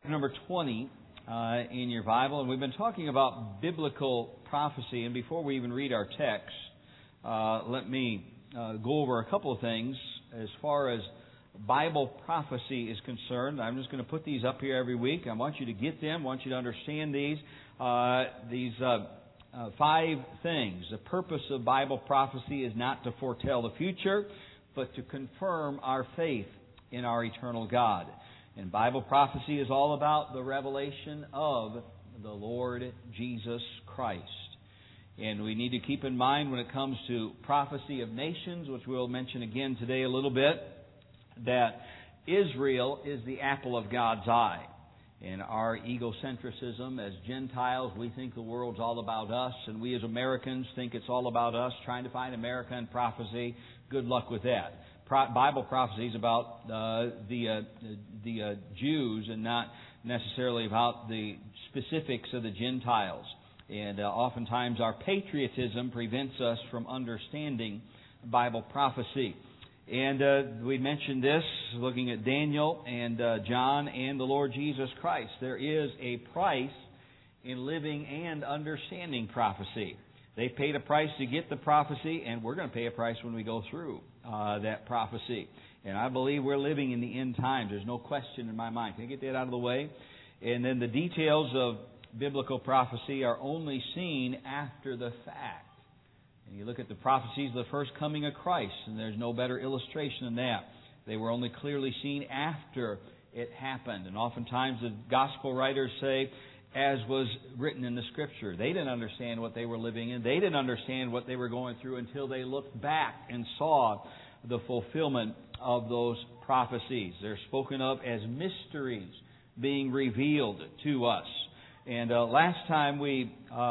Number 20 in your Bible, and we've been talking about biblical prophecy. And before we even read our text, let me go over a couple of things as far as Bible prophecy is concerned. I'm just going to put these up here every week. I want you to get them. I want you to understand these. These 5 things. The purpose of Bible prophecy is not to foretell the future, but to confirm our faith in our eternal God. And Bible prophecy is all about the revelation of the Lord Jesus Christ. And we need to keep in mind when it comes to prophecy of nations, which we'll mention again today a little bit, that Israel is the apple of God's eye. In our egocentrism as Gentiles, we think the world's all about us, and we as Americans think it's all about us, trying to find America in prophecy. Good luck with that. Bible prophecy is about the Jews and not necessarily about the specifics of the Gentiles. And oftentimes our patriotism prevents us from understanding Bible prophecy. And we mentioned this looking at Daniel and John and the Lord Jesus Christ. There is a price in living and understanding prophecy. They paid a price to get the prophecy, and we're going to pay a price when we go through that prophecy. And I believe we're living in the end times. There's no question in my mind. Can I get that out of the way? And then the details of biblical prophecy are only seen after the fact. And you look at the prophecies of the first coming of Christ, and there's no better illustration than that. They were only clearly seen after it happened. And oftentimes the gospel writers say, as was written in the Scripture. They didn't understand what they were living in. They didn't understand what they were going through until they looked back and saw the fulfillment of those prophecies. They're spoken of as mysteries being revealed to us. And last time we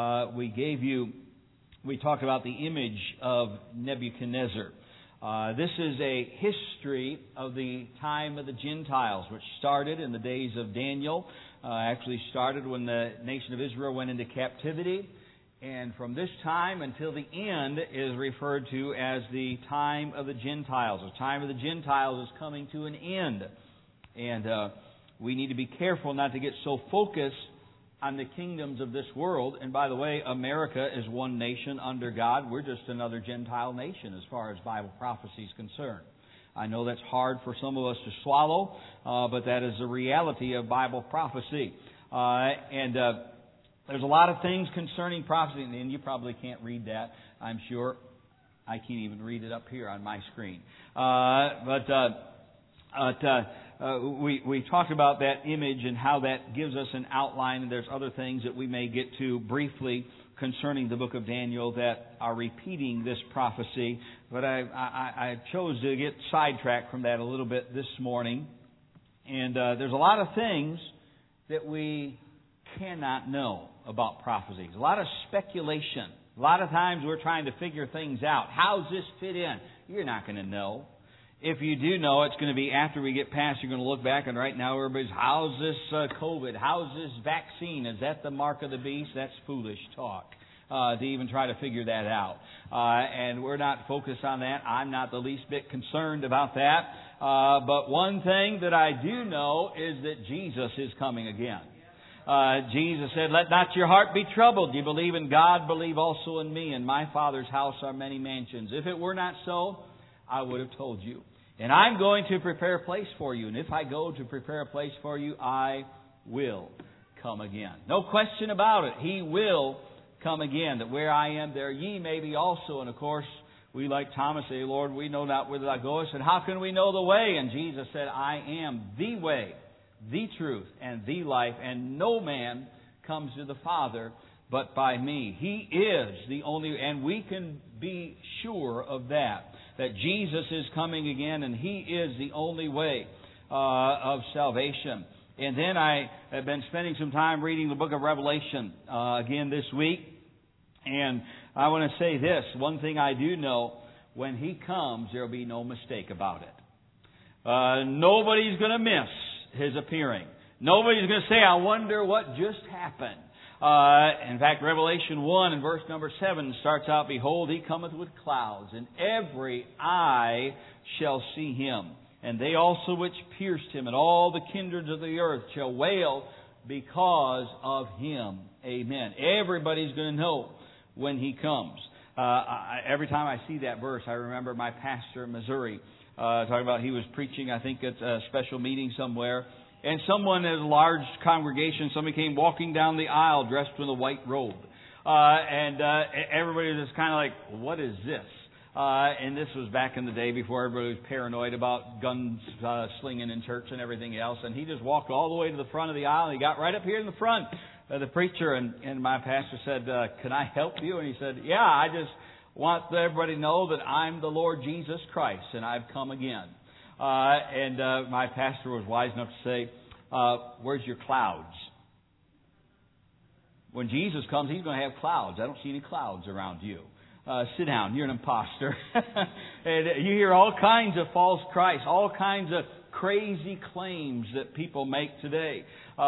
talked about the image of Nebuchadnezzar. This is a history of the time of the Gentiles, which started in the days of Daniel. Actually started when the nation of Israel went into captivity. And from this time until the end is referred to as the time of the Gentiles. The time of the Gentiles is coming to an end. And we need to be careful not to get so focused on the kingdoms of this world. And by the way, America is one nation under God. We're just another Gentile nation as far as Bible prophecy is concerned. I know that's hard for some of us to swallow, but that is the reality of Bible prophecy. And there's a lot of things concerning prophecy, and you probably can't read that, I'm sure. I can't even read it up here on my screen. We talked about that image and how that gives us an outline, and there's other things that we may get to briefly concerning the book of Daniel that are repeating this prophecy. But I chose to get sidetracked from that a little bit this morning. And there's a lot of things that we cannot know about prophecies. A lot of speculation. A lot of times we're trying to figure things out. How's this fit in? You're not going to know. If you do know, it's going to be after we get past, you're going to look back, and right now everybody's, how's this COVID? How's this vaccine? Is that the mark of the beast? That's foolish talk to even try to figure that out. And we're not focused on that. I'm not the least bit concerned about that. But one thing that I do know is that Jesus is coming again. Jesus said, let not your heart be troubled. You believe in God, believe also in me. In my Father's house are many mansions. If it were not so, I would have told you. And I'm going to prepare a place for you. And if I go to prepare a place for you, I will come again. No question about it. He will come again. That where I am, there ye may be also. And of course, we like Thomas say, Lord, we know not whither thou goest. And how can we know the way? And Jesus said, I am the way, the truth, and the life. And no man comes to the Father but by me. He is the only, and we can be sure of that Jesus is coming again, and He is the only way of salvation. And then I have been spending some time reading the book of Revelation again this week. And I want to say this. One thing I do know, when He comes, there will be no mistake about it. Nobody's going to miss His appearing. Nobody's going to say, I wonder what just happened. In fact, Revelation 1 and verse number 7 starts out, Behold, He cometh with clouds, and every eye shall see Him, and they also which pierced him, and all the kindreds of the earth shall wail because of him. Amen. Everybody's going to know when he comes. Every time I see that verse, I remember my pastor in Missouri talking about he was preaching, I think, at a special meeting somewhere. And someone in a large congregation, somebody came walking down the aisle dressed in a white robe. And everybody was just kind of like, what is this? And this was back in the day before everybody was paranoid about guns slinging in church and everything else. And he just walked all the way to the front of the aisle. And he got right up here in the front of the preacher. And my pastor said, can I help you? And he said, yeah, I just want everybody to know that I'm the Lord Jesus Christ and I've come again. And my pastor was wise enough to say, where's your clouds? When Jesus comes, He's going to have clouds. I don't see any clouds around you. Sit down. You're an imposter. And you hear all kinds of false Christs, all kinds of crazy claims that people make today.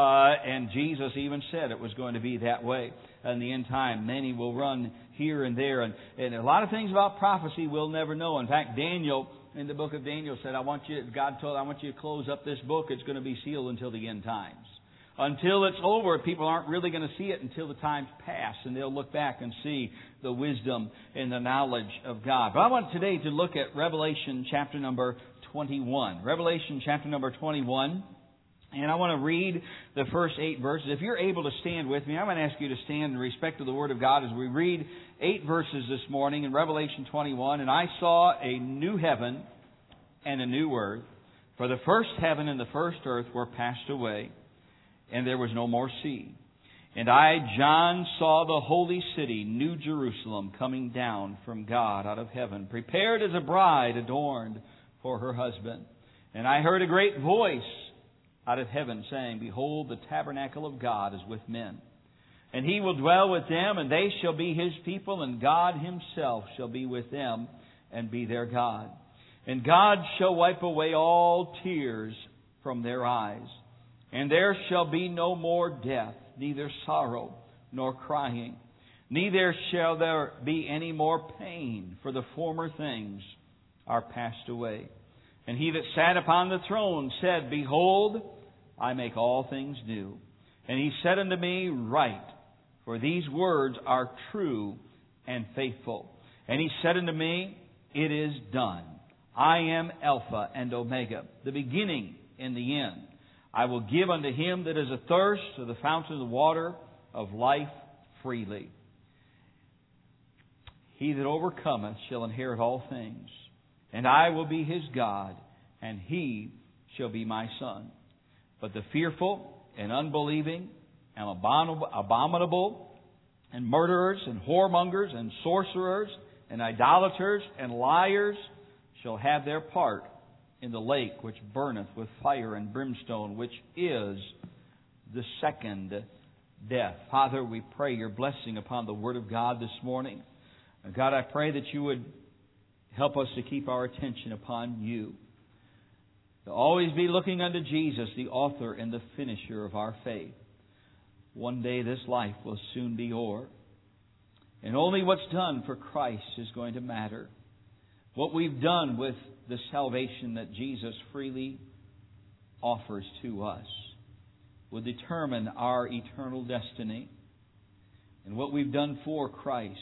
And Jesus even said it was going to be that way. In the end time, many will run here and there. And a lot of things about prophecy we'll never know. In fact, Daniel, in the book of Daniel, said, God told, I want you to close up this book. It's going to be sealed until the end times. Until it's over, people aren't really going to see it until the times pass, and they'll look back and see the wisdom and the knowledge of God. But I want today to look at Revelation chapter number 21. Revelation chapter number 21. And I want to read the first 8 verses. If you're able to stand with me, I'm going to ask you to stand in respect to the Word of God as we read 8 verses this morning in Revelation 21. And I saw a new heaven and a new earth, for the first heaven and the first earth were passed away, and there was no more sea. And I, John, saw the holy city, New Jerusalem, coming down from God out of heaven, prepared as a bride adorned for her husband. And I heard a great voice out of heaven saying, Behold, the tabernacle of God is with men. And He will dwell with them, and they shall be His people, and God Himself shall be with them and be their God. And God shall wipe away all tears from their eyes. And there shall be no more death, neither sorrow nor crying. Neither shall there be any more pain, for the former things are passed away. And He that sat upon the throne said, Behold, I make all things new. And He said unto me, Write, for these words are true and faithful. And He said unto me, It is done. I am Alpha and Omega, the beginning and the end. I will give unto him that is athirst of the fountain of the water of life freely. He that overcometh shall inherit all things, and I will be his God, and he shall be my son. But the fearful and unbelieving and abominable and murderers and whoremongers and sorcerers and idolaters and liars shall have their part in the lake which burneth with fire and brimstone, which is the second death. Father, we pray your blessing upon the Word of God this morning. And God, I pray that you would help us to keep our attention upon you. To always be looking unto Jesus, the author and the finisher of our faith. One day this life will soon be o'er. And only what's done for Christ is going to matter. What we've done with the salvation that Jesus freely offers to us will determine our eternal destiny. And what we've done for Christ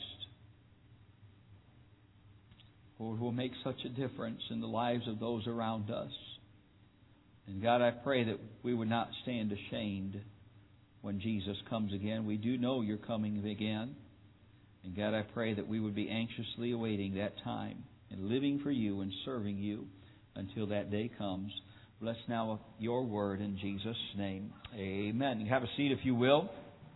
will make such a difference in the lives of those around us. And God, I pray that we would not stand ashamed when Jesus comes again. We do know you're coming again. And God, I pray that we would be anxiously awaiting that time and living for you and serving you until that day comes. Bless now your word in Jesus' name. Amen. You have a seat if you will.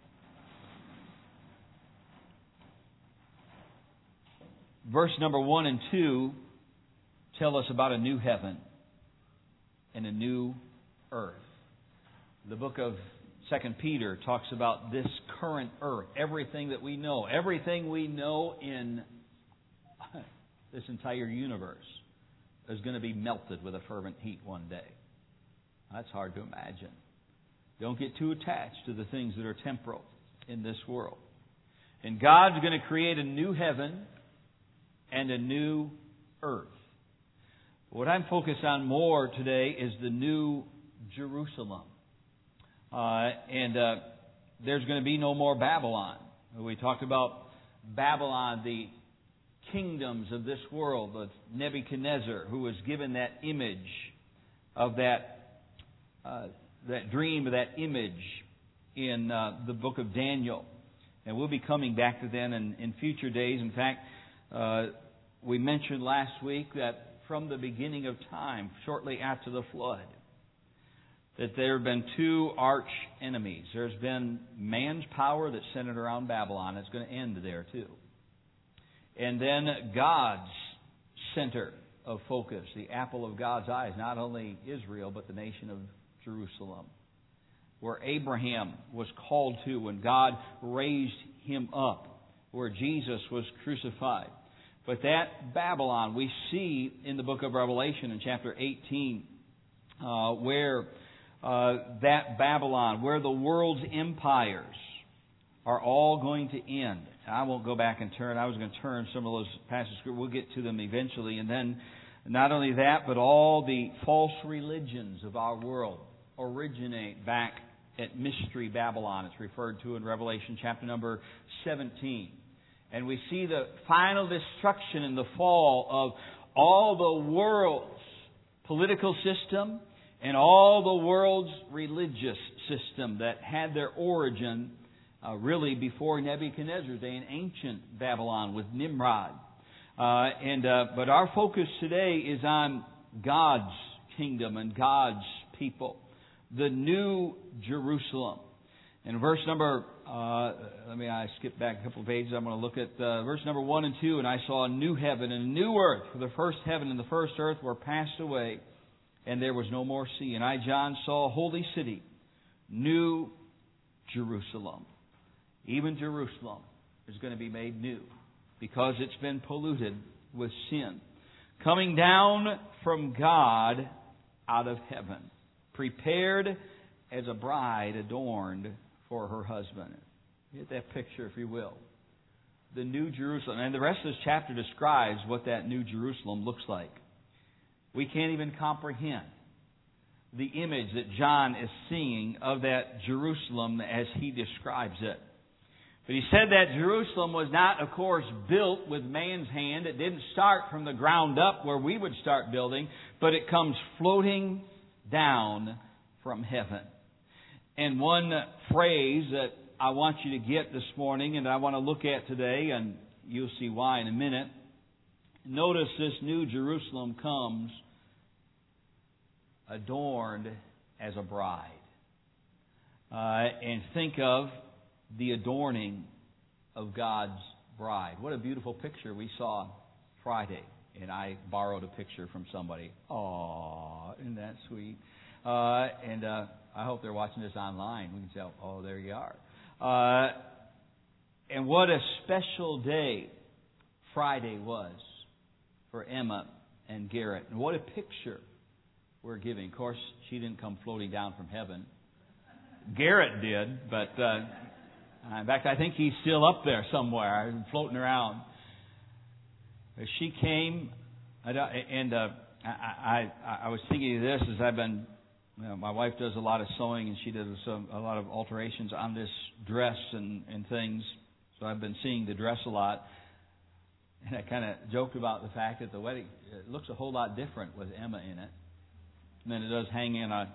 Verse number 1 and 2 tell us about a new heaven and a new earth. The book of 2 Peter talks about this current earth, everything that we know. Everything we know in this entire universe is going to be melted with a fervent heat one day. That's hard to imagine. Don't get too attached to the things that are temporal in this world. And God's going to create a new heaven and a new earth. What I'm focused on more today is the New Jerusalem. There's going to be no more Babylon. We talked about Babylon, the kingdoms of this world, of Nebuchadnezzar, who was given that image of that dream, of that image in the book of Daniel. And we'll be coming back to them in future days. In fact, we mentioned last week that from the beginning of time, shortly after the flood, that there have been two arch enemies. There's been man's power that's centered around Babylon. It's going to end there too. And then God's center of focus, the apple of God's eyes, not only Israel, but the nation of Jerusalem, where Abraham was called to when God raised him up, where Jesus was crucified. But that Babylon we see in the book of Revelation in chapter 18, where that Babylon, where the world's empires are all going to end. I won't go back and turn. I was going to turn some of those passages. We'll get to them eventually. And then not only that, but all the false religions of our world originate back at Mystery Babylon. It's referred to in Revelation chapter number 17. And we see the final destruction and the fall of all the world's political system and all the world's religious system that had their origin really before Nebuchadnezzar's day in ancient Babylon with Nimrod. But our focus today is on God's kingdom and God's people, the New Jerusalem. In verse number, I skip back a couple of pages. I'm going to look at verse number 1 and 2. And I saw a new heaven and a new earth, for the first heaven and the first earth were passed away, and there was no more sea. And I, John, saw a holy city, New Jerusalem. Even Jerusalem is going to be made new because it's been polluted with sin, coming down from God out of heaven, prepared as a bride adorned for her husband. Get that picture, if you will. The New Jerusalem. And the rest of this chapter describes what that New Jerusalem looks like. We can't even comprehend the image that John is seeing of that Jerusalem as he describes it. But he said that Jerusalem was not, of course, built with man's hand. It didn't start from the ground up where we would start building, but it comes floating down from heaven. And one phrase that I want you to get this morning and I want to look at today, and you'll see why in a minute. Notice this New Jerusalem comes adorned as a bride. And think of the adorning of God's bride. What a beautiful picture we saw Friday. And I borrowed a picture from somebody. Aww, isn't that sweet? I hope they're watching this online. We can say, oh, there you are. And what a special day Friday was for Emma and Garrett. And what a picture we're giving. Of course, she didn't come floating down from heaven. Garrett did, but in fact, I think he's still up there somewhere, floating around. She came, and I was thinking of this as I've been. My wife does a lot of sewing, and she does a lot of alterations on this dress and things. So I've been seeing the dress a lot. And I kind of joked about the fact that the wedding it looks a whole lot different with Emma in it than it does hang in a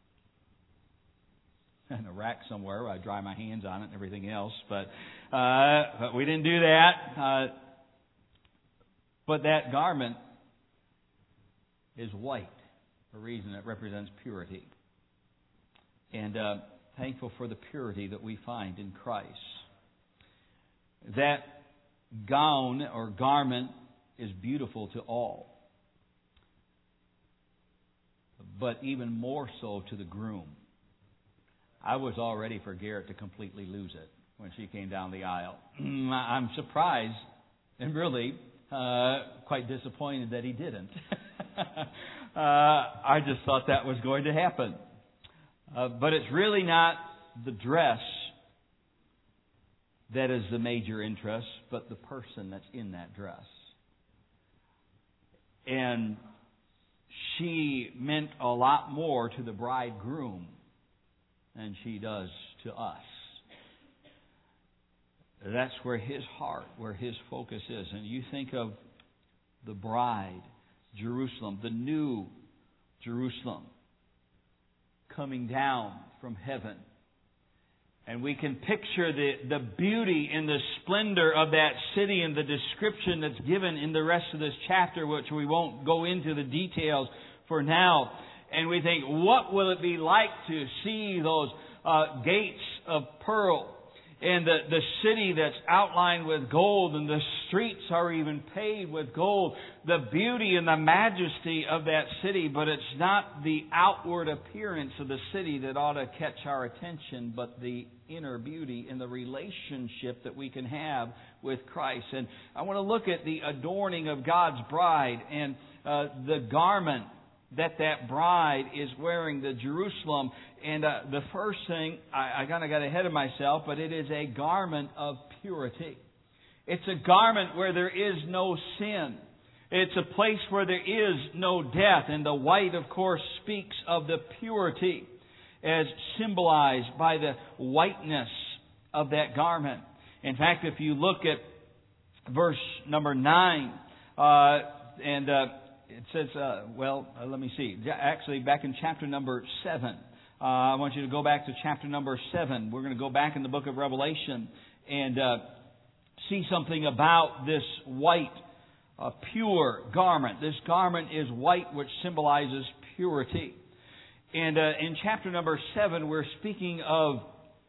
rack somewhere where I dry my hands on it and everything else. But we didn't do that. But that garment is white. A reason it represents purity. And thankful for the purity that we find in Christ. That gown or garment is beautiful to all. But even more so to the groom. I was all ready for Garrett to completely lose it when she came down the aisle. I'm surprised and really quite disappointed that he didn't. I just thought that was going to happen. But it's really not the dress that is the major interest, but the person that's in that dress. And she meant a lot more to the bridegroom than she does to us. That's where his heart, where his focus is. And you think of the bride, Jerusalem, the new Jerusalem, coming down from heaven. And we can picture the beauty and the splendor of that city and the description that's given in the rest of this chapter, which we won't go into the details for now. And we think, what will it be like to see those gates of pearl and the city that's outlined with gold, and the streets are even paved with gold. The beauty and the majesty of that city, but it's not the outward appearance of the city that ought to catch our attention, but the inner beauty and the relationship that we can have with Christ. And I want to look at the adorning of God's bride and the garment that bride is wearing, the Jerusalem. And the first thing, I kind of got ahead of myself, but it is a garment of purity. It's a garment where there is no sin. It's a place where there is no death. And the white, of course, speaks of the purity as symbolized by the whiteness of that garment. In fact, if you look at verse number 9, it says, let me see. Actually, back in chapter number 7. I want you to go back to chapter number 7. We're going to go back in the book of Revelation and see something about this white, pure garment. This garment is white, which symbolizes purity. And in chapter number 7, we're speaking of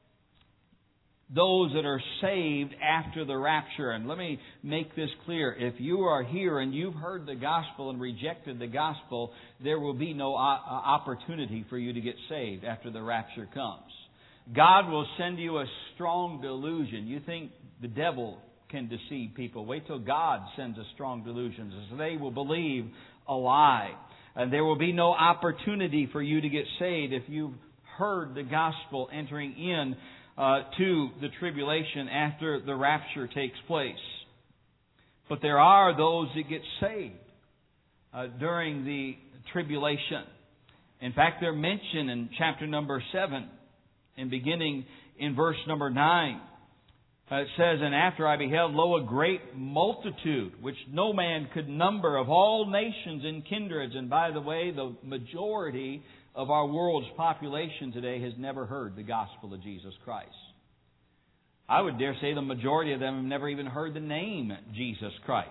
those that are saved after the rapture. And let me make this clear. If you are here and you've heard the gospel and rejected the gospel, there will be no opportunity for you to get saved after the rapture comes. God will send you a strong delusion. You think the devil can deceive people. Wait till God sends a strong delusion, so they will believe a lie. And there will be no opportunity for you to get saved if you've heard the gospel entering in to the tribulation after the rapture takes place. But there are those that get saved during the tribulation. In fact, they're mentioned in chapter number 7 and beginning in verse number 9. It says, "And after I beheld, lo, a great multitude, which no man could number, of all nations and kindreds." And by the way, the majority of our world's population today has never heard the gospel of Jesus Christ. I would dare say the majority of them have never even heard the name Jesus Christ.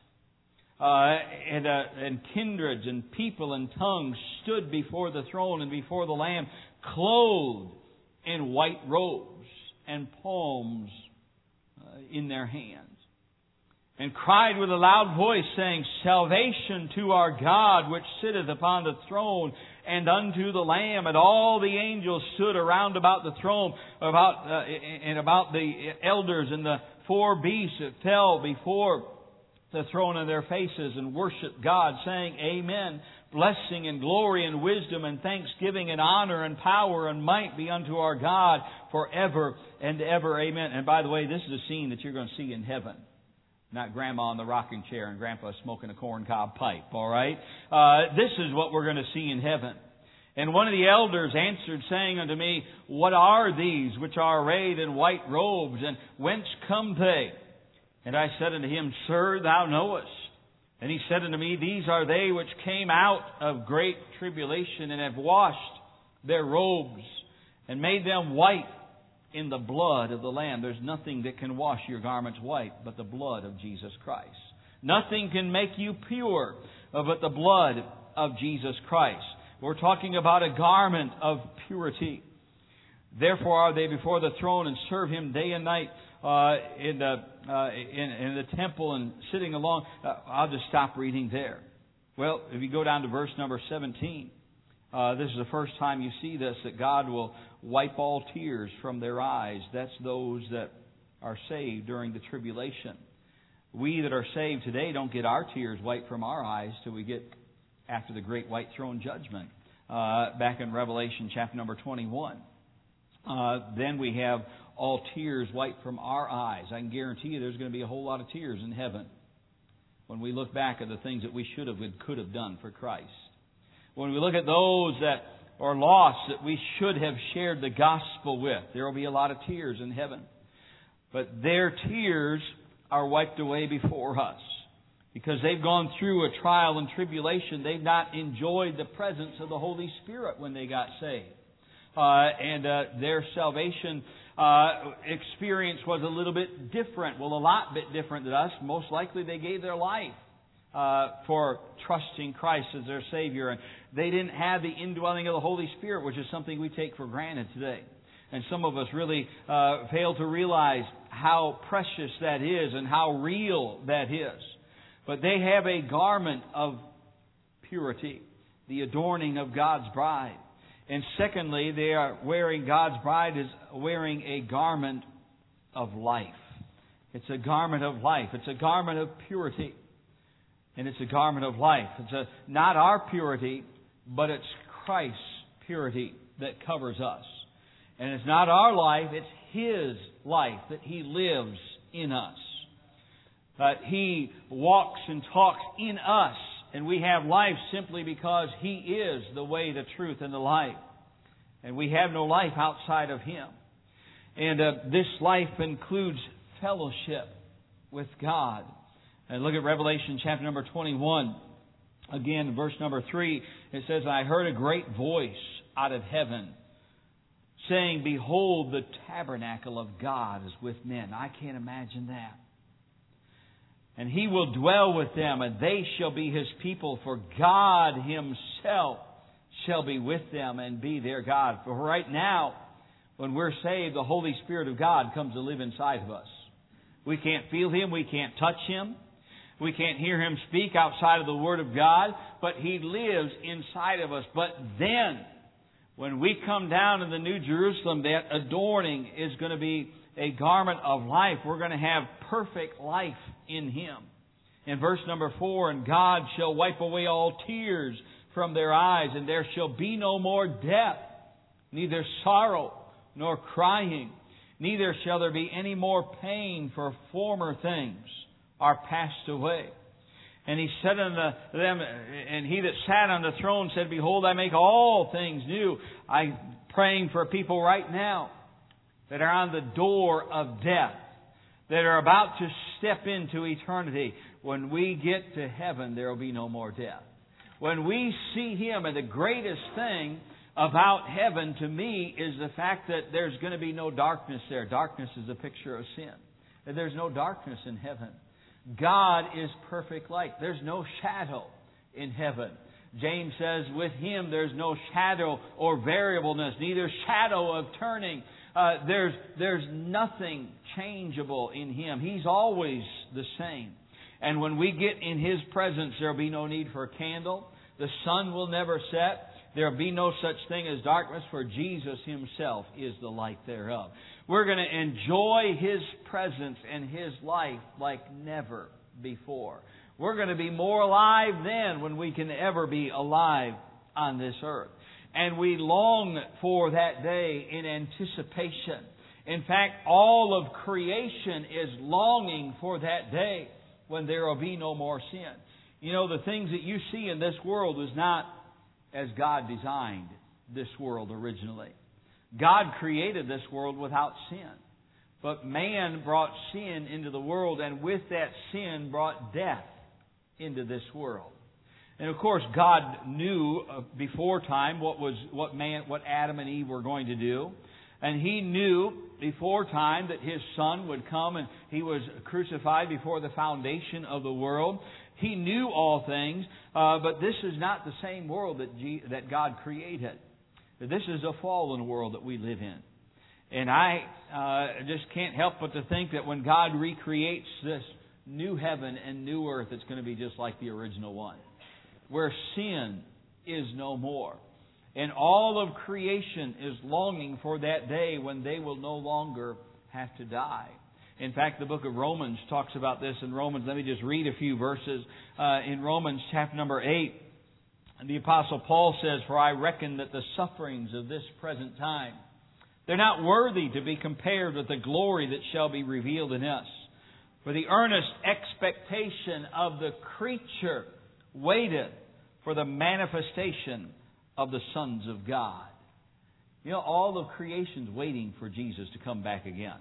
And kindreds and people and tongues stood before the throne and before the Lamb, clothed in white robes and palms in their hands, and cried with a loud voice, saying, "Salvation to our God, which sitteth upon the throne, and unto the Lamb." And all the angels stood around about the throne, and about the elders and the four beasts that fell before the throne on their faces and worshiped God, saying, "Amen. Blessing and glory and wisdom and thanksgiving and honor and power and might be unto our God forever and ever. Amen." And by the way, this is a scene that you're going to see in heaven. Not Grandma in the rocking chair and Grandpa smoking a corncob pipe, all right? This is what we're going to see in heaven. "And one of the elders answered, saying unto me, What are these which are arrayed in white robes, and whence come they? And I said unto him, Sir, thou knowest. And he said unto me, These are they which came out of great tribulation, and have washed their robes, and made them white in the blood of the Lamb." There's nothing that can wash your garments white but the blood of Jesus Christ. Nothing can make you pure but the blood of Jesus Christ. We're talking about a garment of purity. "Therefore are they before the throne, and serve Him day and night in the temple, and sitting along." I'll just stop reading there. Well, if you go down to verse number 17, this is the first time you see this, that God will wipe all tears from their eyes. That's those that are saved during the tribulation. We that are saved today don't get our tears wiped from our eyes till we get after the great white throne judgment, back in Revelation chapter number 21. Then we have all tears wiped from our eyes. I can guarantee you there's going to be a whole lot of tears in heaven when we look back at the things that we should have and could have done for Christ. When we look at those that are lost that we should have shared the gospel with, there will be a lot of tears in heaven. But their tears are wiped away before us. Because they've gone through a trial and tribulation. They've not enjoyed the presence of the Holy Spirit when they got saved. Their salvation experience was a little bit different. Well, a lot bit different than us. Most likely they gave their life for trusting Christ as their Savior. And they didn't have the indwelling of the Holy Spirit, which is something we take for granted today. And some of us really fail to realize how precious that is and how real that is. But they have a garment of purity, the adorning of God's bride. And secondly, they are wearing, God's bride is wearing a garment of life. It's a garment of life. It's a garment of purity. And it's a garment of life. It's not our purity, but it's Christ's purity that covers us. And it's not our life, it's His life that He lives in us. He walks and talks in us, and we have life simply because He is the way, the truth, and the life. And we have no life outside of Him. And this life includes fellowship with God. And look at Revelation chapter number 21. Again, verse number 3, it says, I heard a great voice out of heaven saying, Behold, the tabernacle of God is with men. I can't imagine that. And He will dwell with them, and they shall be His people, for God Himself shall be with them and be their God. For right now, when we're saved, the Holy Spirit of God comes to live inside of us. We can't feel Him, we can't touch Him, we can't hear Him speak outside of the Word of God, but He lives inside of us. But then, when we come down in the New Jerusalem, that adorning is going to be a garment of life. We're going to have perfect life in Him. In verse number 4, And God shall wipe away all tears from their eyes, and there shall be no more death, neither sorrow nor crying, neither shall there be any more pain, for former things are passed away. And He said unto them, and He that sat on the throne said, Behold, I make all things new. I'm praying for people right now that are on the door of death, that are about to step into eternity. When we get to heaven, there will be no more death. When we see Him, and the greatest thing about heaven to me is the fact that there's going to be no darkness there. Darkness is a picture of sin. That there's no darkness in heaven. God is perfect light. There's no shadow in heaven. James says, with Him there's no shadow or variableness, neither shadow of turning. There's nothing changeable in Him. He's always the same. And when we get in His presence, there will be no need for a candle. The sun will never set. There will be no such thing as darkness, for Jesus Himself is the light thereof. We're going to enjoy His presence and His life like never before. We're going to be more alive then when we can ever be alive on this earth. And we long for that day in anticipation. In fact, all of creation is longing for that day when there will be no more sin. You know, the things that you see in this world is not as God designed this world originally. God created this world without sin. But man brought sin into the world, and with that sin brought death into this world. And of course, God knew before time what Adam and Eve were going to do. And He knew before time that His Son would come, and He was crucified before the foundation of the world. He knew all things, but this is not the same world that God created. This is a fallen world that we live in. And I just can't help but to think that when God recreates this new heaven and new earth, it's going to be just like the original one, where sin is no more. And all of creation is longing for that day when they will no longer have to die. In fact, the book of Romans talks about this in Romans. Let me just read a few verses. In Romans chapter number 8, the Apostle Paul says, For I reckon that the sufferings of this present time, they're not worthy to be compared with the glory that shall be revealed in us. For the earnest expectation of the creature waiteth for the manifestation of the sons of God. You know, all of creation's waiting for Jesus to come back again.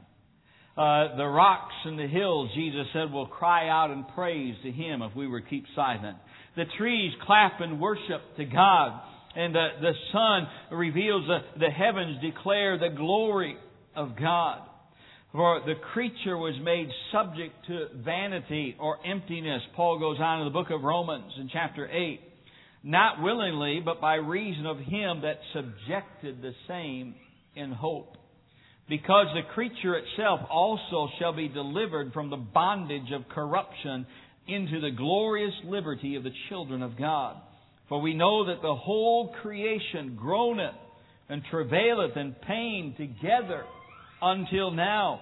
The rocks and the hills, Jesus said, will cry out in praise to Him if we were to keep silent. The trees clap and worship to God. And the sun reveals, the heavens declare the glory of God. For the creature was made subject to vanity or emptiness. Paul goes on in the book of Romans in chapter 8. Not willingly, but by reason of Him that subjected the same in hope. Because the creature itself also shall be delivered from the bondage of corruption into the glorious liberty of the children of God. For we know that the whole creation groaneth and travaileth in pain together until now.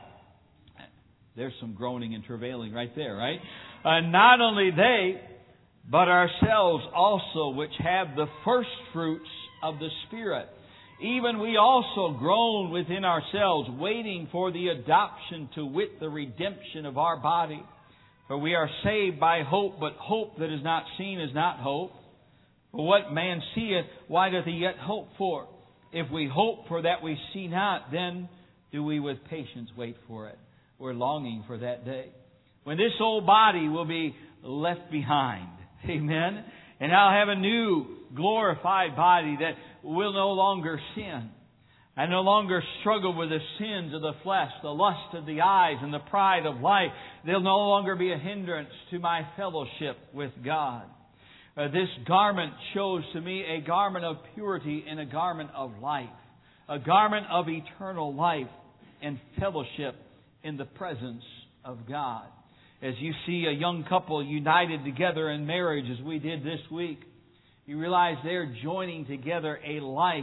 There's some groaning and travailing right there, right? Not only they, but ourselves also, which have the first fruits of the Spirit. Even we also groan within ourselves, waiting for the adoption, to wit, the redemption of our body. For we are saved by hope, but hope that is not seen is not hope. For what man seeth, why doth he yet hope for? If we hope for that we see not, then do we with patience wait for it. We're longing for that day when this old body will be left behind. Amen. And I'll have a new glorified body that will no longer sin. I no longer struggle with the sins of the flesh, the lust of the eyes, and the pride of life. They'll no longer be a hindrance to my fellowship with God. This garment shows to me a garment of purity and a garment of life. A garment of eternal life and fellowship in the presence of God. As you see a young couple united together in marriage as we did this week, you realize they're joining together a life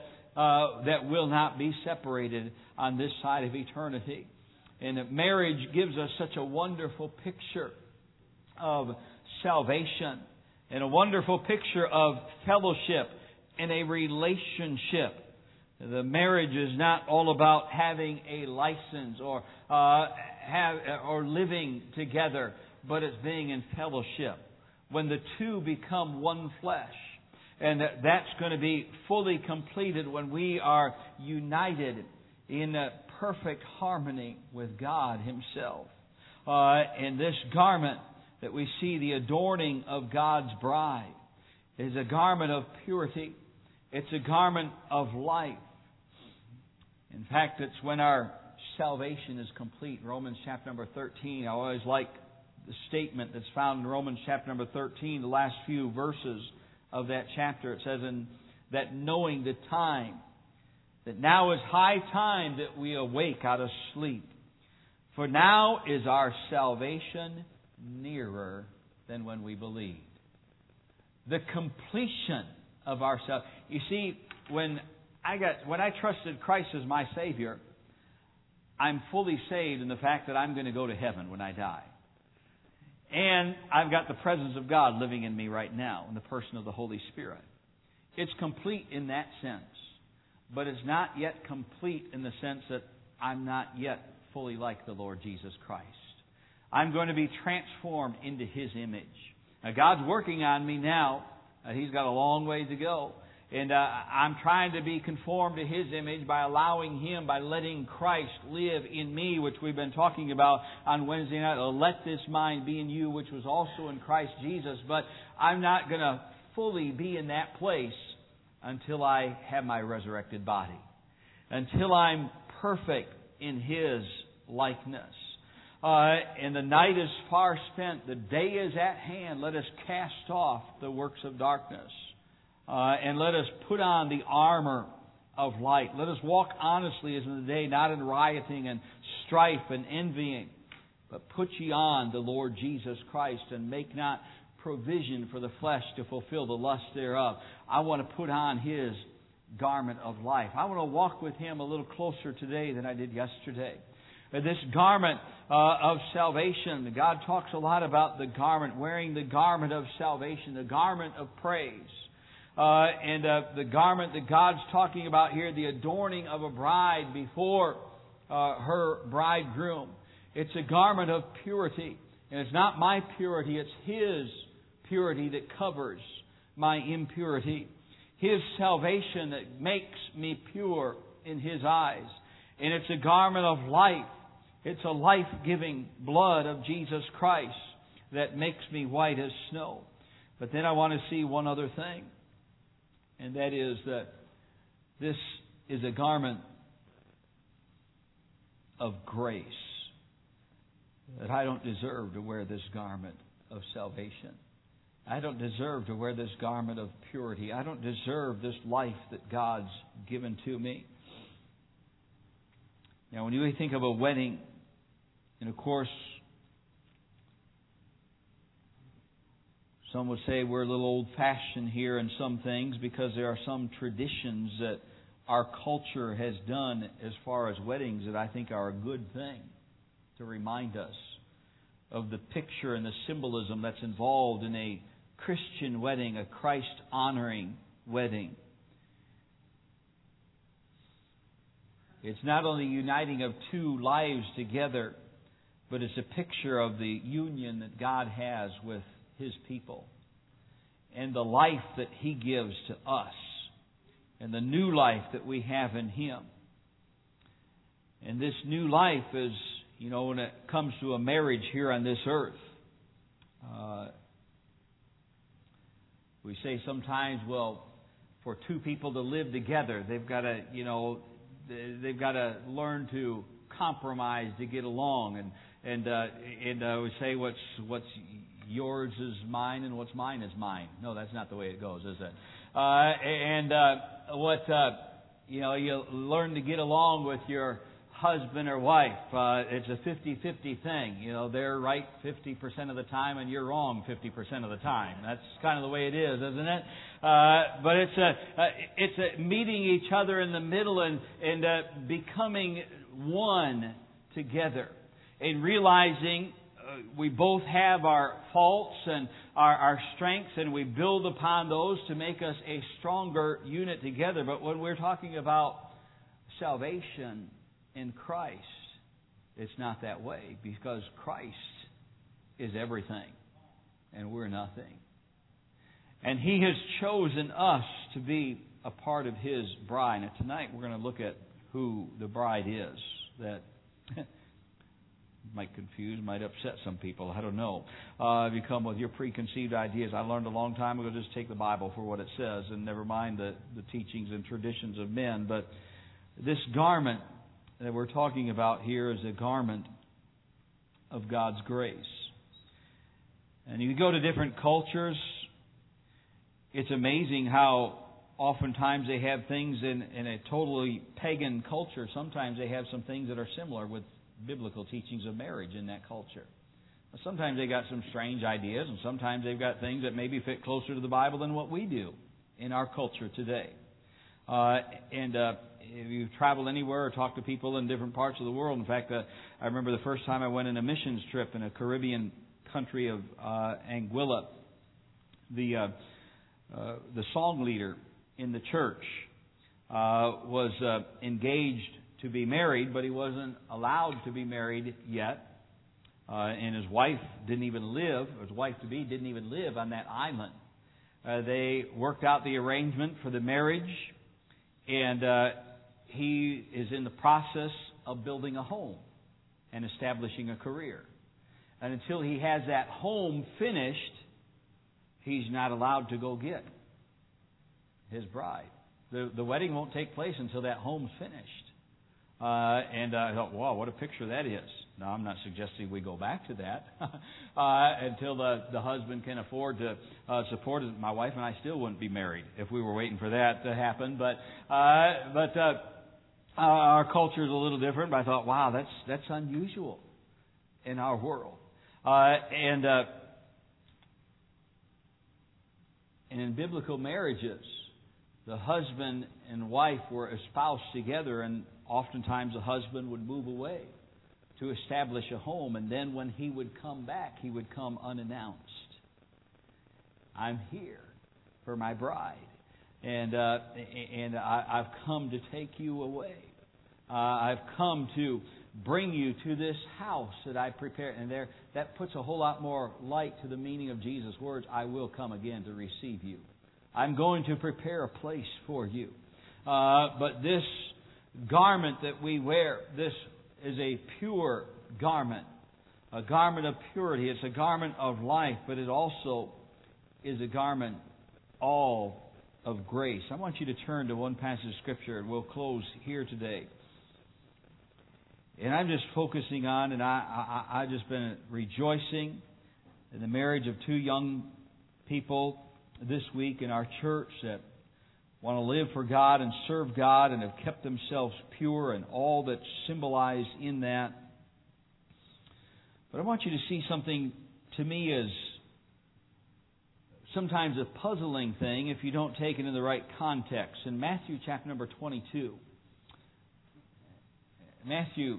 that will not be separated on this side of eternity. And marriage gives us such a wonderful picture of salvation and a wonderful picture of fellowship and a relationship. The marriage is not all about having a license or living together, but it's being in fellowship. When the two become one flesh. And that's going to be fully completed when we are united in perfect harmony with God Himself. And this garment that we see, the adorning of God's bride, is a garment of purity. It's a garment of life. In fact, it's when our salvation is complete. Romans chapter number 13. I always like the statement that's found in Romans chapter number 13, the last few verses of that chapter. It says, "And that knowing the time, that now is high time that we awake out of sleep. For now is our salvation nearer than when we believed." The completion of our salvation. You see, when I trusted Christ as my Savior, I'm fully saved in the fact that I'm going to go to heaven when I die. And I've got the presence of God living in me right now in the person of the Holy Spirit. It's complete in that sense. But it's not yet complete in the sense that I'm not yet fully like the Lord Jesus Christ. I'm going to be transformed into His image. Now, God's working on me now. He's got a long way to go. And I'm trying to be conformed to His image by allowing Him, by letting Christ live in me, which we've been talking about on Wednesday night. Let this mind be in you, which was also in Christ Jesus. But I'm not going to fully be in that place until I have my resurrected body. Until I'm perfect in His likeness. And the night is far spent. The day is at hand. Let us cast off the works of darkness. And let us put on the armor of light. Let us walk honestly as in the day, not in rioting and strife and envying. But put ye on the Lord Jesus Christ, and make not provision for the flesh to fulfill the lust thereof. I want to put on His garment of life. I want to walk with Him a little closer today than I did yesterday. This garment of salvation. God talks a lot about the garment, wearing the garment of salvation, the garment of praise. And the garment that God's talking about here, the adorning of a bride before her bridegroom. It's a garment of purity. And it's not my purity, it's His purity that covers my impurity. His salvation that makes me pure in His eyes. And it's a garment of life. It's a life-giving blood of Jesus Christ that makes me white as snow. But then I want to see one other thing. And that is that this is a garment of grace. That I don't deserve to wear this garment of salvation. I don't deserve to wear this garment of purity. I don't deserve this life that God's given to me. Now, when you think of a wedding, and of course, some would say we're a little old-fashioned here in some things because there are some traditions that our culture has done as far as weddings that I think are a good thing to remind us of the picture and the symbolism that's involved in a Christian wedding, a Christ-honoring wedding. It's not only uniting of two lives together, but it's a picture of the union that God has with His people and the life that He gives to us and the new life that we have in Him. And this new life is, when it comes to a marriage here on this earth, we say sometimes, well, for two people to live together, they've got to, they've got to learn to compromise to get along, and we say what's yours is mine and what's mine is mine. No, that's not the way it goes, is it? You learn to get along with your husband or wife. It's a 50-50 thing. They're right 50% of the time and you're wrong 50% of the time. That's kind of the way it is, isn't it? But it's a meeting each other in the middle and becoming one together and realizing we both have our faults and our strengths, and we build upon those to make us a stronger unit together. But when we're talking about salvation in Christ, it's not that way, because Christ is everything and we're nothing. And He has chosen us to be a part of His bride. And tonight we're going to look at who the bride is. That might confuse, might upset some people. I don't know. If you come with your preconceived ideas, I learned a long time ago, just take the Bible for what it says and never mind the teachings and traditions of men. But this garment that we're talking about here is a garment of God's grace. And you go to different cultures, it's amazing how oftentimes they have things in a totally pagan culture. Sometimes they have some things that are similar with biblical teachings of marriage in that culture. Sometimes they got some strange ideas, and sometimes they've got things that maybe fit closer to the Bible than what we do in our culture today. If you've traveled anywhere or talked to people in different parts of the world, in fact, I remember the first time I went on a missions trip in a Caribbean country of Anguilla, the song leader in the church was engaged to be married, but he wasn't allowed to be married yet. And his wife didn't even live, or his wife-to-be didn't even live on that island. They worked out the arrangement for the marriage, and he is in the process of building a home and establishing a career. And until he has that home finished, he's not allowed to go get his bride. The wedding won't take place until that home's finished. And I thought, wow, what a picture that is. Now, I'm not suggesting we go back to that until the husband can afford to support it. My wife and I still wouldn't be married if we were waiting for that to happen. But our culture is a little different. But I thought, wow, that's unusual in our world. And in biblical marriages, the husband and wife were espoused together, and oftentimes the husband would move away to establish a home, and then when he would come back, he would come unannounced. I'm here for my bride, and I've come to take you away. I've come to bring you to this house that I prepared. And that puts a whole lot more light to the meaning of Jesus' words, I will come again to receive you. I'm going to prepare a place for you. But this garment that we wear, this is a pure garment. A garment of purity. It's a garment of life, but it also is a garment all of grace. I want you to turn to one passage of Scripture, and we'll close here today. And I'm just focusing on, and I've just been rejoicing in the marriage of two young people this week in our church that want to live for God and serve God and have kept themselves pure and all that's symbolized in that. But I want you to see something to me as sometimes a puzzling thing if you don't take it in the right context. In Matthew chapter number 22, Matthew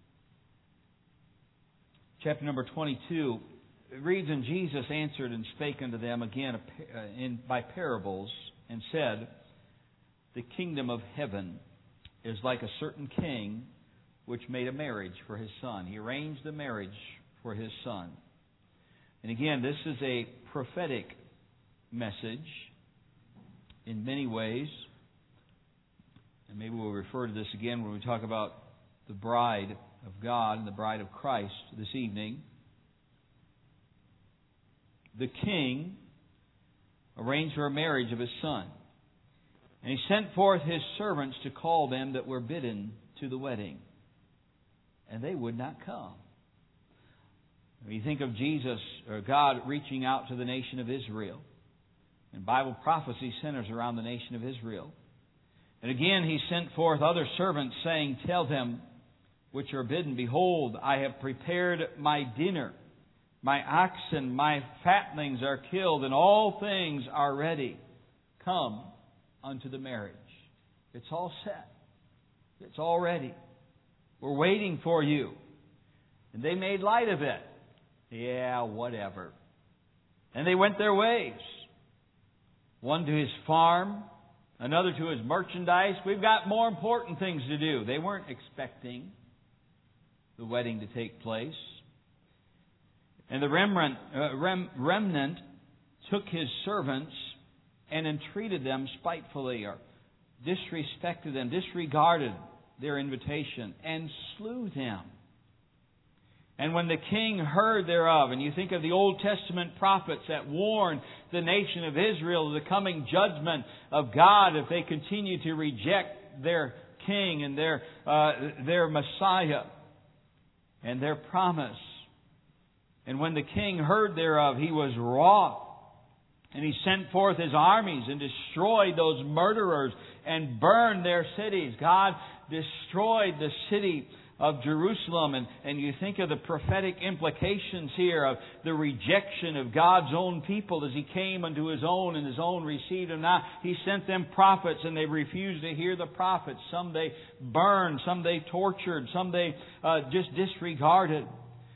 chapter number 22, it reads, "And Jesus answered and spake unto them again by parables, and said, The kingdom of heaven is like a certain king which made a marriage for his son." He arranged the marriage for his son. And again, this is a prophetic message in many ways. And maybe we'll refer to this again when we talk about the bride of God and the bride of Christ this evening. The king arranged for a marriage of his son. And he sent forth his servants to call them that were bidden to the wedding. And they would not come. When you think of Jesus or God reaching out to the nation of Israel, and Bible prophecy centers around the nation of Israel. And again he sent forth other servants, saying, Tell them which are bidden, Behold, I have prepared my dinner. My oxen, my fatlings are killed, and all things are ready. Come unto the marriage. It's all set. It's all ready. We're waiting for you. And they made light of it. Yeah, whatever. And they went their ways. One to his farm, another to his merchandise. We've got more important things to do. They weren't expecting the wedding to take place. And the remnant took his servants and entreated them spitefully, or disrespected them, disregarded their invitation, and slew them. And when the king heard thereof, and you think of the Old Testament prophets that warned the nation of Israel of the coming judgment of God if they continue to reject their king and their Messiah and their promise. And when the king heard thereof, he was wroth. And he sent forth his armies and destroyed those murderers and burned their cities. God destroyed the city of Jerusalem. And you think of the prophetic implications here of the rejection of God's own people as He came unto His own and His own received Him not. He sent them prophets and they refused to hear the prophets. Some they burned, some they tortured, some they just disregarded.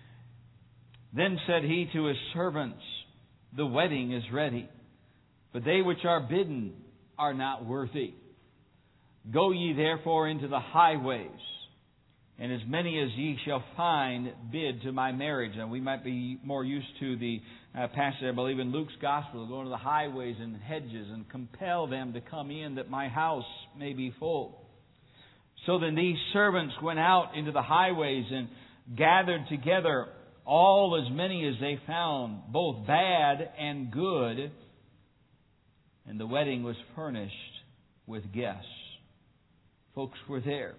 Then said He to His servants, The wedding is ready, but they which are bidden are not worthy. Go ye therefore into the highways, and as many as ye shall find, bid to my marriage. And we might be more used to the passage, I believe, in Luke's Gospel, go into the highways and hedges and compel them to come in that my house may be full. So then these servants went out into the highways and gathered together all as many as they found, both bad and good. And the wedding was furnished with guests. Folks were there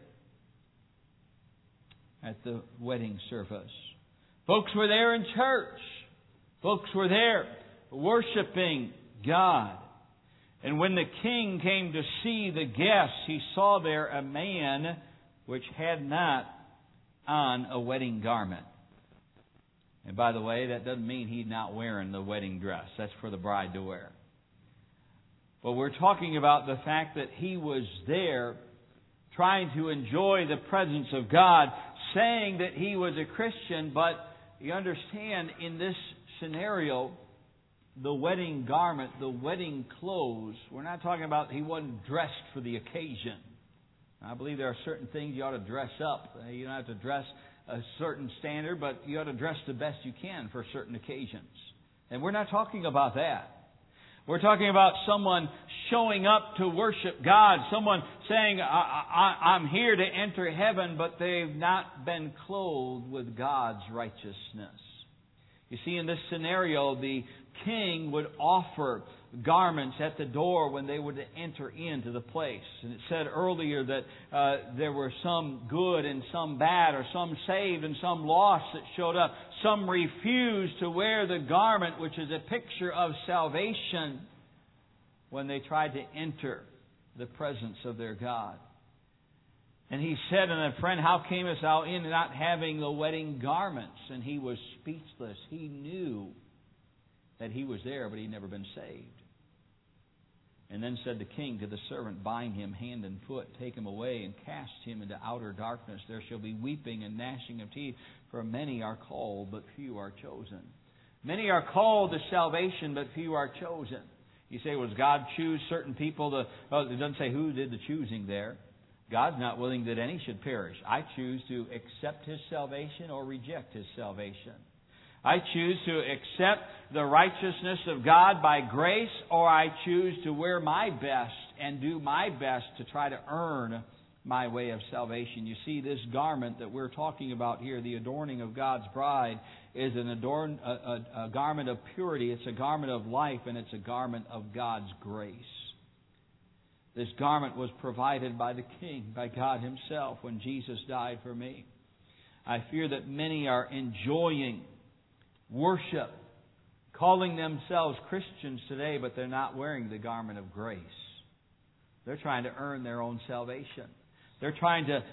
at the wedding service. Folks were there in church. Folks were there worshiping God. And when the king came to see the guests, he saw there a man which had not on a wedding garment. And by the way, that doesn't mean he's not wearing the wedding dress. That's for the bride to wear. But we're talking about the fact that he was there trying to enjoy the presence of God, saying that he was a Christian, but you understand, in this scenario, the wedding garment, the wedding clothes, we're not talking about he wasn't dressed for the occasion. I believe there are certain things you ought to dress up. You don't have to dress a certain standard, but you ought to dress the best you can for certain occasions. And we're not talking about that. We're talking about someone showing up to worship God. Someone saying, I'm here to enter heaven, but they've not been clothed with God's righteousness. You see, in this scenario, the king would offer garments at the door when they would enter into the place. And it said earlier that there were some good and some bad, or some saved and some lost that showed up. Some refused to wear the garment, which is a picture of salvation, when they tried to enter the presence of their God. And he said unto a friend, How camest thou in not having the wedding garments? And he was speechless. He knew that he was there, but he'd never been saved. And then said the king to the servant, Bind him hand and foot, take him away, and cast him into outer darkness. There shall be weeping and gnashing of teeth, for many are called, but few are chosen. Many are called to salvation, but few are chosen. You say, well, does God choose certain people? Well, it doesn't say who did the choosing there. God's not willing that any should perish. I choose to accept His salvation or reject His salvation. I choose to accept the righteousness of God by grace, or I choose to wear my best and do my best to try to earn my way of salvation. You see, this garment that we're talking about here, the adorning of God's bride, is a garment of purity. It's a garment of life, and it's a garment of God's grace. This garment was provided by the King, by God Himself, when Jesus died for me. I fear that many are enjoying worship, calling themselves Christians today, but they're not wearing the garment of grace. They're trying to earn their own salvation. They're trying to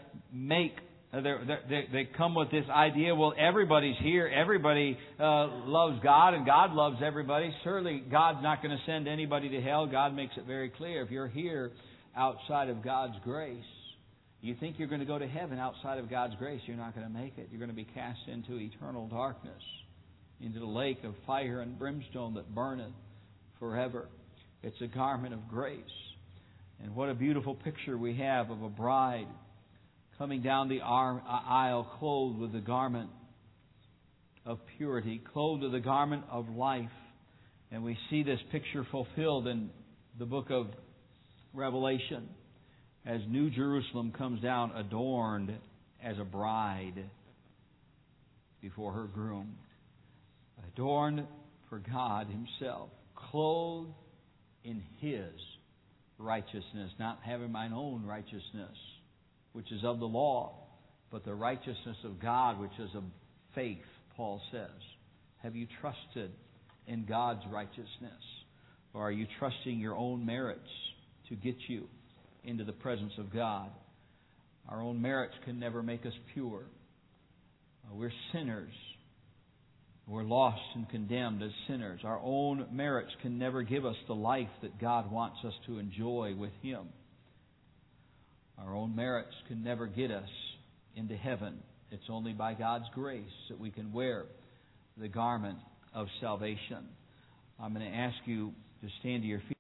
they come with this idea, well, everybody's here, everybody loves God, and God loves everybody. Certainly, God's not going to send anybody to hell. God makes it very clear. If you're here outside of God's grace, you think you're going to go to heaven outside of God's grace, you're not going to make it. You're going to be cast into eternal darkness, into the lake of fire and brimstone that burneth forever. It's a garment of grace. And what a beautiful picture we have of a bride coming down the aisle clothed with the garment of purity, clothed with the garment of life. And we see this picture fulfilled in the book of Revelation as New Jerusalem comes down adorned as a bride before her groom. Adorned for God Himself, clothed in His righteousness, not having mine own righteousness, which is of the law, but the righteousness of God, which is of faith, Paul says. Have you trusted in God's righteousness? Or are you trusting your own merits to get you into the presence of God? Our own merits can never make us pure. We're sinners. We're lost and condemned as sinners. Our own merits can never give us the life that God wants us to enjoy with Him. Our own merits can never get us into heaven. It's only by God's grace that we can wear the garment of salvation. I'm going to ask you to stand to your feet.